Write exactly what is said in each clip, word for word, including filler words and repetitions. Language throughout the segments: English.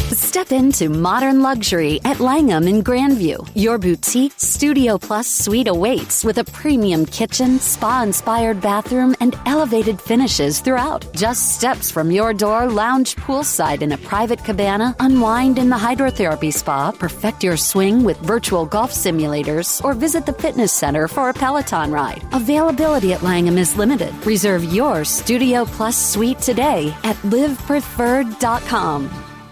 Step into modern luxury at Langham in Grandview. Your boutique Studio Plus suite awaits with a premium kitchen, spa-inspired bathroom, and elevated finishes throughout. Just steps from your door, lounge poolside in a private cabana, unwind in the hydrotherapy spa, perfect your swing with virtual golf simulators, or visit the fitness center for a Peloton ride. Availability at Langham is limited. Reserve your Studio Plus suite today at live preferred dot com.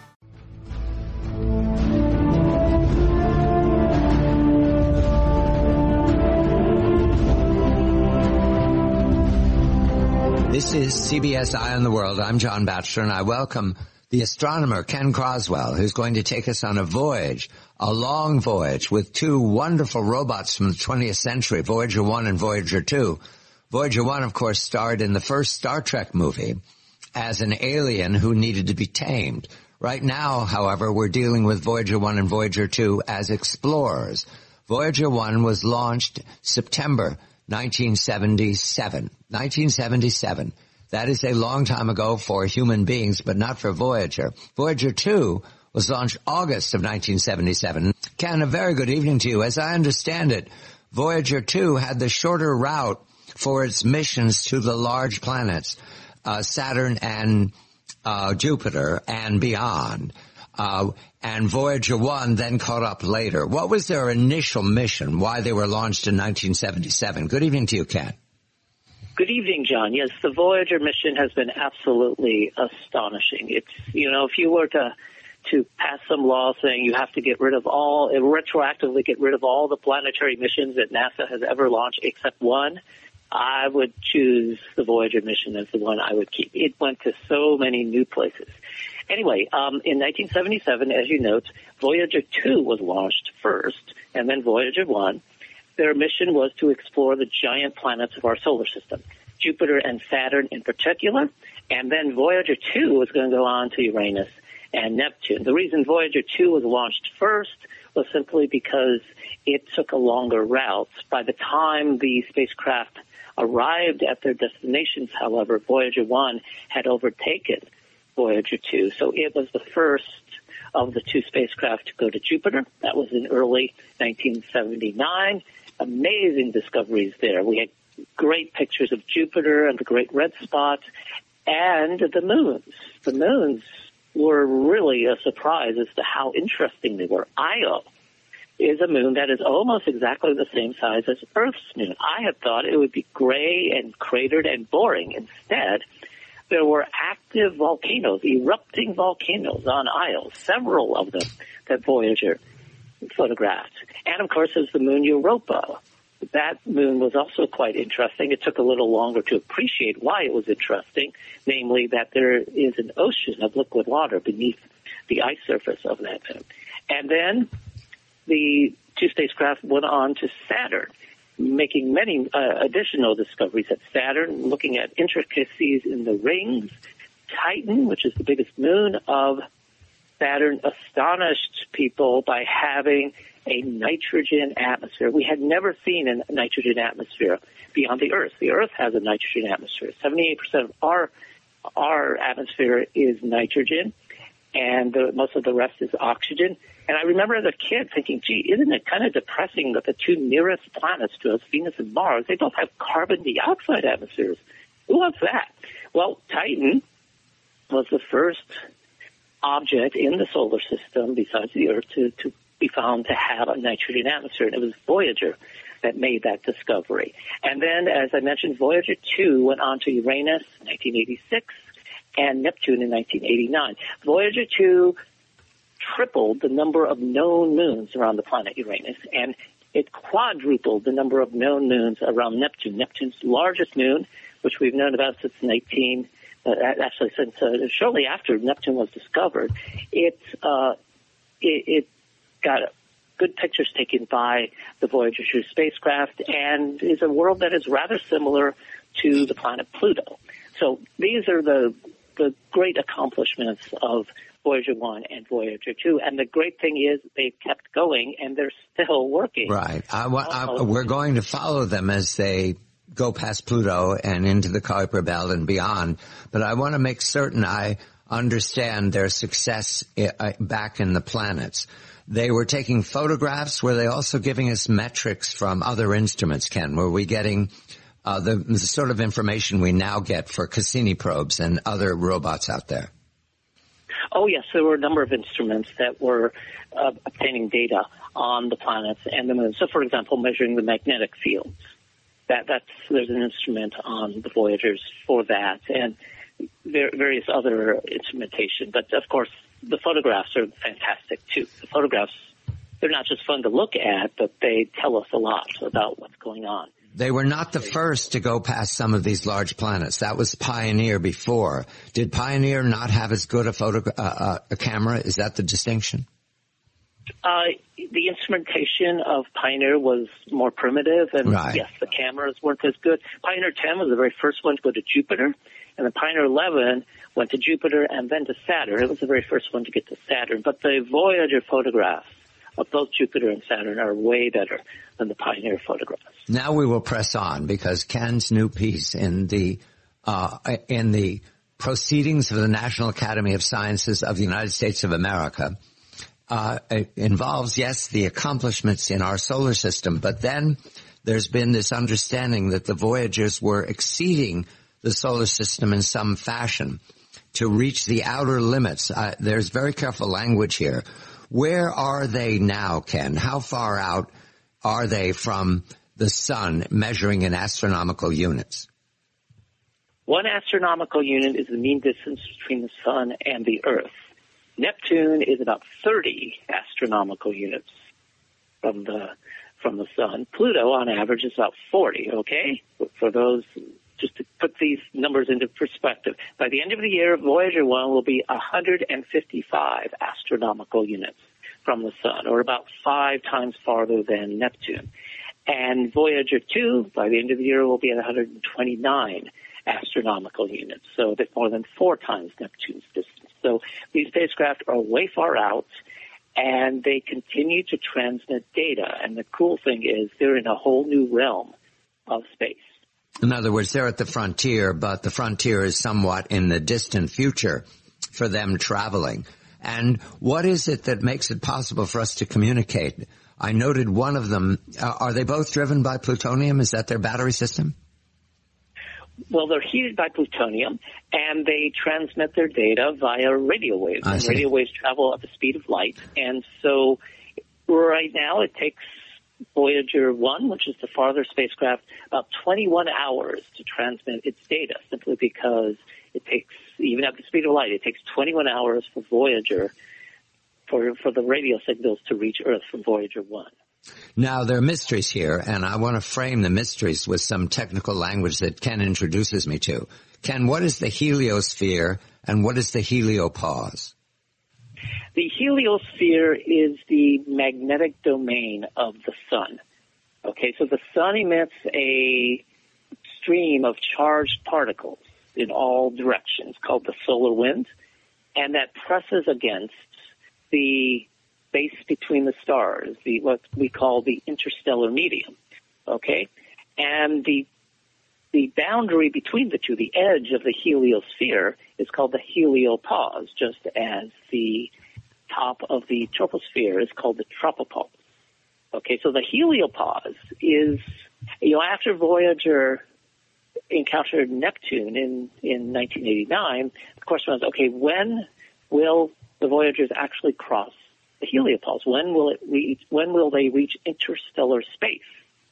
This is C B S Eye on the World. I'm John Batchelor, and I welcome the astronomer Ken Croswell, who's going to take us on a voyage, a long voyage, with two wonderful robots from the twentieth century, Voyager one and Voyager two. Voyager one, of course, starred in the first Star Trek movie as an alien who needed to be tamed. Right now, however, we're dealing with Voyager one and Voyager two as explorers. Voyager one was launched September nineteen seventy-seven. nineteen seventy-seven. That is a long time ago for human beings, but not for Voyager. Voyager two was launched August of nineteen seventy-seven. Ken, a very good evening to you. As I understand it, Voyager two had the shorter route for its missions to the large planets, uh, Saturn and uh, Jupiter and beyond. Uh, and Voyager one then caught up later. What was their initial mission, why they were launched in nineteen seventy-seven? Good evening to you, Ken. Good evening, John. Yes, the Voyager mission has been absolutely astonishing. It's, you know, if you were to to pass some law saying you have to get rid of all, retroactively get rid of all the planetary missions that NASA has ever launched except one, I would choose the Voyager mission as the one I would keep. It went to so many new places. Anyway, um, in nineteen seventy-seven, as you note, Voyager two was launched first, and then Voyager one. Their mission was to explore the giant planets of our solar system, Jupiter and Saturn in particular, and then Voyager two was going to go on to Uranus and Neptune. The reason Voyager two was launched first was simply because it took a longer route. By the time the spacecraft arrived at their destinations, however, Voyager one had overtaken Voyager two. So it was the first of the two spacecraft to go to Jupiter. That was in early nineteen seventy-nine. Amazing discoveries there. We had great pictures of Jupiter and the great red spot and the moons. The moons were really a surprise as to how interesting they were. Io is a moon that is almost exactly the same size as Earth's moon. I had thought it would be gray and cratered and boring. Instead, there were active volcanoes, erupting volcanoes on Io, several of them that Voyager photographed. And, of course, there's the moon Europa. That moon was also quite interesting. It took a little longer to appreciate why it was interesting, namely that there is an ocean of liquid water beneath the ice surface of that moon. And then the two spacecraft went on to Saturn, making many uh, additional discoveries at Saturn, looking at intricacies in the rings. Titan, which is the biggest moon of Saturn, astonished people by having a nitrogen atmosphere. We had never seen a nitrogen atmosphere beyond the Earth. The Earth has a nitrogen atmosphere. seventy-eight percent of our our atmosphere is nitrogen, and the, most of the rest is oxygen. And I remember as a kid thinking, gee, isn't it kind of depressing that the two nearest planets to us, Venus and Mars, they both have carbon dioxide atmospheres? Who wants that? Well, Titan was the first object in the solar system besides the Earth to, to be found to have a nitrogen atmosphere, and it was Voyager that made that discovery. And then, as I mentioned, Voyager two went on to Uranus in nineteen eighty-six and Neptune in nineteen eighty-nine. Voyager two tripled the number of known moons around the planet Uranus, and it quadrupled the number of known moons around Neptune. Neptune's largest moon, which we've known about since nineteen, uh, actually since uh, shortly after Neptune was discovered. It uh, it, it got good pictures taken by the Voyager two spacecraft, and is a world that is rather similar to the planet Pluto. So these are the the great accomplishments of Voyager one and Voyager two. And the great thing is they've kept going, and they're still working. Right. I, I, we're going to follow them as they go past Pluto and into the Kuiper Belt and beyond. But I want to make certain I understand their success uh, back in the planets. They were taking photographs. Were they also giving us metrics from other instruments, Ken? Were we getting uh, the, the sort of information we now get for Cassini probes and other robots out there? Oh, yes. There were a number of instruments that were uh, obtaining data on the planets and the moon. So, for example, measuring the magnetic fields. That, that's, there's an instrument on the Voyagers for that, and there various other instrumentation. But, of course, the photographs are fantastic, too. The photographs, they're not just fun to look at, but they tell us a lot about what's going on. They were not the first to go past some of these large planets. That was Pioneer before. Did Pioneer not have as good a photo, uh, uh, a camera? Is that the distinction? Uh, the instrumentation of Pioneer was more primitive, and right. yes, the cameras weren't as good. Pioneer ten was the very first one to go to Jupiter, and the Pioneer eleven went to Jupiter and then to Saturn. It was the very first one to get to Saturn. But the Voyager photographs of both Jupiter and Saturn are way better than the Pioneer photographs. Now we will press on, because Ken's new piece in the uh, in the Proceedings of the National Academy of Sciences of the United States of America uh, involves, yes, the accomplishments in our solar system, but then there's been this understanding that the Voyagers were exceeding the solar system in some fashion to reach the outer limits. Uh, there's very careful language here. Where are they now, Ken? How far out are they from the sun, measuring in astronomical units? One astronomical unit is the mean distance between the sun and the Earth. Neptune is about thirty astronomical units from the from the sun. Pluto, on average, is about forty, okay? For those, just to put these numbers into perspective, by the end of the year, Voyager one will be one hundred fifty-five astronomical units from the sun, or about five times farther than Neptune. And Voyager two, by the end of the year, will be at one hundred twenty-nine astronomical units, so a bit more than four times Neptune's distance. So these spacecraft are way far out, and they continue to transmit data. And the cool thing is they're in a whole new realm of space. In other words, they're at the frontier, but the frontier is somewhat in the distant future for them traveling. And what is it that makes it possible for us to communicate? I noted one of them. Uh, are they both driven by plutonium? Is that their battery system? Well, they're heated by plutonium, and they transmit their data via radio waves. I And see. radio waves travel at the speed of light. And so right now it takes Voyager one, which is the farther spacecraft, about twenty-one hours to transmit its data, simply because it takes, even at the speed of light, it takes twenty-one hours for Voyager, for, for the radio signals to reach Earth from Voyager one. Now, there are mysteries here, and I want to frame the mysteries with some technical language that Ken introduces me to. Ken, what is the heliosphere and what is the heliopause? The heliosphere is the magnetic domain of the sun. Okay, so the sun emits a stream of charged particles in all directions called the solar wind, and that presses against the space between the stars, the what we call the interstellar medium. Okay, and the the boundary between the two, the edge of the heliosphere, is called the heliopause, just as the top of the troposphere is called the tropopause. Okay, so the heliopause is, you know, after Voyager encountered Neptune in, in nineteen eighty-nine, the question was, okay, when will the Voyagers actually cross the heliopause? When will it reach, when will they reach interstellar space?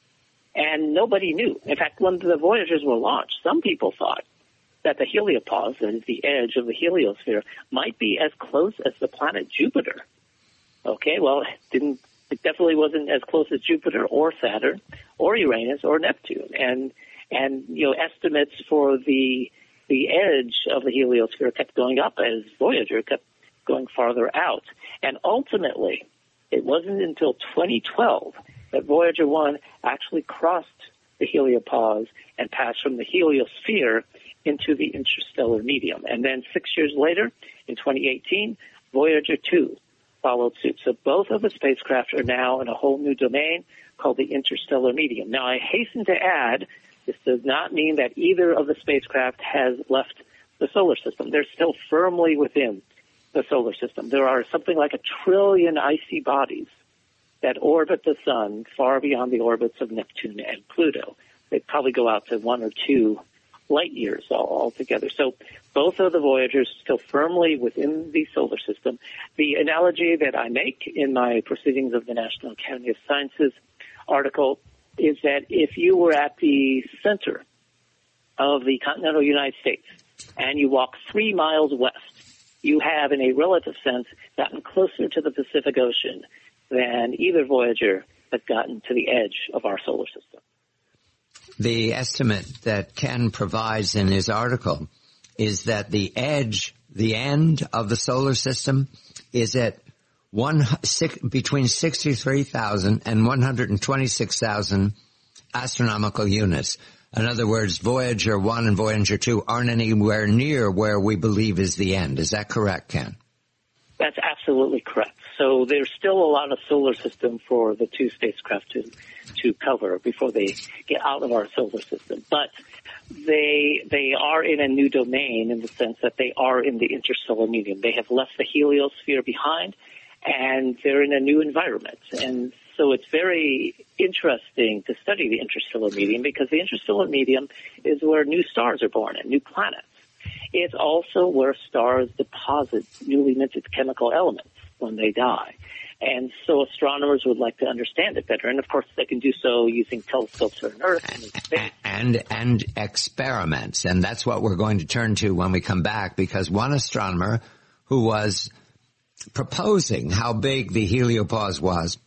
And nobody knew. In fact, when the Voyagers were launched, some people thought that the heliopause, that is the edge of the heliosphere, might be as close as the planet Jupiter. Okay, well, it didn't, it definitely wasn't as close as Jupiter or Saturn or Uranus or Neptune. And, and, you know, estimates for the, the edge of the heliosphere kept going up as Voyager kept going farther out. And ultimately, it wasn't until twenty twelve that Voyager one actually crossed the heliopause and passed from the heliosphere into the interstellar medium. And then six years later, in twenty eighteen, Voyager two followed suit. So both of the spacecraft are now in a whole new domain called the interstellar medium. Now, I hasten to add, this does not mean that either of the spacecraft has left the solar system. They're still firmly within the solar system. There are something like a trillion icy bodies that orbit the sun far beyond the orbits of Neptune and Pluto. They probably go out to one or two light years all, altogether. So both of the Voyagers still firmly within the solar system. The analogy that I make in my Proceedings of the National Academy of Sciences article is that if you were at the center of the continental United States and you walk three miles west, you have, in a relative sense, gotten closer to the Pacific Ocean than either Voyager has gotten to the edge of our solar system. The estimate that Ken provides in his article is that the edge, the end of the solar system, is at one six, between sixty-three thousand and one hundred twenty-six thousand astronomical units. In other words, Voyager one and Voyager two aren't anywhere near where we believe is the end. Is that correct, Ken? That's absolutely correct. So there's still a lot of solar system for the two spacecraft to to cover before they get out of our solar system. But they they are in a new domain in the sense that they are in the interstellar medium. They have left the heliosphere behind, and they're in a new environment. And so it's very interesting to study the interstellar medium because the interstellar medium is where new stars are born and new planets. It's also where stars deposit newly minted chemical elements when they die. And so astronomers would like to understand it better. And, of course, they can do so using telescopes on Earth and in space. And, and experiments. And that's what we're going to turn to when we come back, because one astronomer who was proposing how big the heliopause was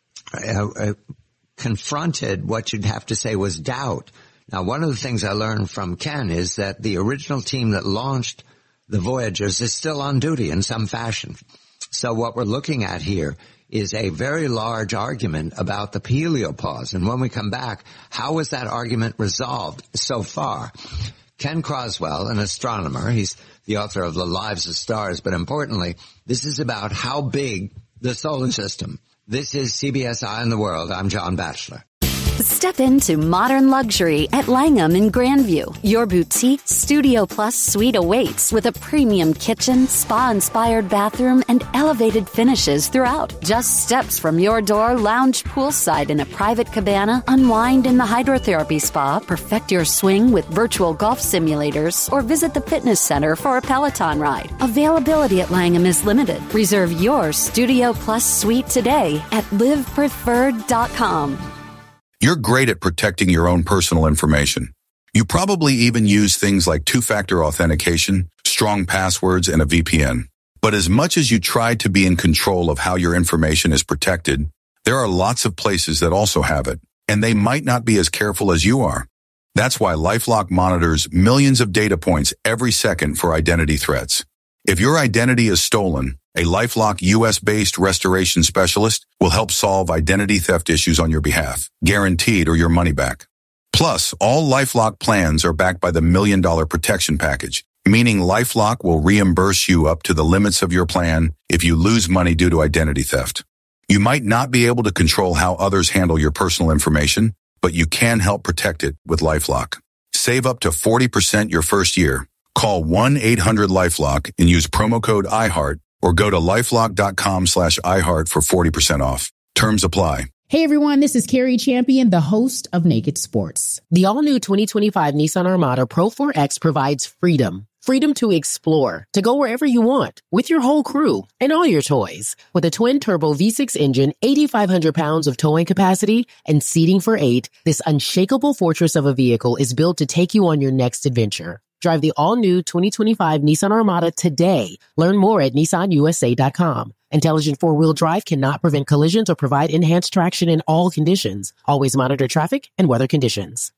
uh, uh, confronted what you'd have to say was doubt. Now, one of the things I learned from Ken is that the original team that launched the Voyagers is still on duty in some fashion. So what we're looking at here is a very large argument about the heliopause. And when we come back, how was that argument resolved so far? Ken Croswell, an astronomer, he's the author of The Lives of Stars, but importantly, this is about how big the solar system. This is C B S Eye on the World. I'm John Batchelor. Step into modern luxury at Langham in Grandview. Your boutique Studio Plus suite awaits with a premium kitchen, spa-inspired bathroom, and elevated finishes throughout. Just steps from your door, lounge poolside in a private cabana, unwind in the hydrotherapy spa, perfect your swing with virtual golf simulators, or visit the fitness center for a Peloton ride. Availability at Langham is limited. Reserve your Studio Plus suite today at live preferred dot com. You're great at protecting your own personal information. You probably even use things like two-factor authentication, strong passwords, and a V P N. But as much as you try to be in control of how your information is protected, there are lots of places that also have it, and they might not be as careful as you are. That's why LifeLock monitors millions of data points every second for identity threats. If your identity is stolen, a LifeLock U S-based restoration specialist will help solve identity theft issues on your behalf, guaranteed or your money back. Plus, all LifeLock plans are backed by the Million Dollar Protection Package, meaning LifeLock will reimburse you up to the limits of your plan if you lose money due to identity theft. You might not be able to control how others handle your personal information, but you can help protect it with LifeLock. Save up to forty percent your first year. Call one eight hundred LifeLock and use promo code iHeart, or go to lifelock.com slash iHeart for forty percent off. Terms apply. Hey everyone, this is Carrie Champion, the host of Naked Sports. The all-new twenty twenty-five Nissan Armada Pro four X provides freedom. Freedom to explore, to go wherever you want, with your whole crew and all your toys. With a twin-turbo V six engine, eighty-five hundred pounds of towing capacity, and seating for eight, this unshakable fortress of a vehicle is built to take you on your next adventure. Drive the all-new twenty twenty-five Nissan Armada today. Learn more at nissan u s a dot com. Intelligent four-wheel drive cannot prevent collisions or provide enhanced traction in all conditions. Always monitor traffic and weather conditions.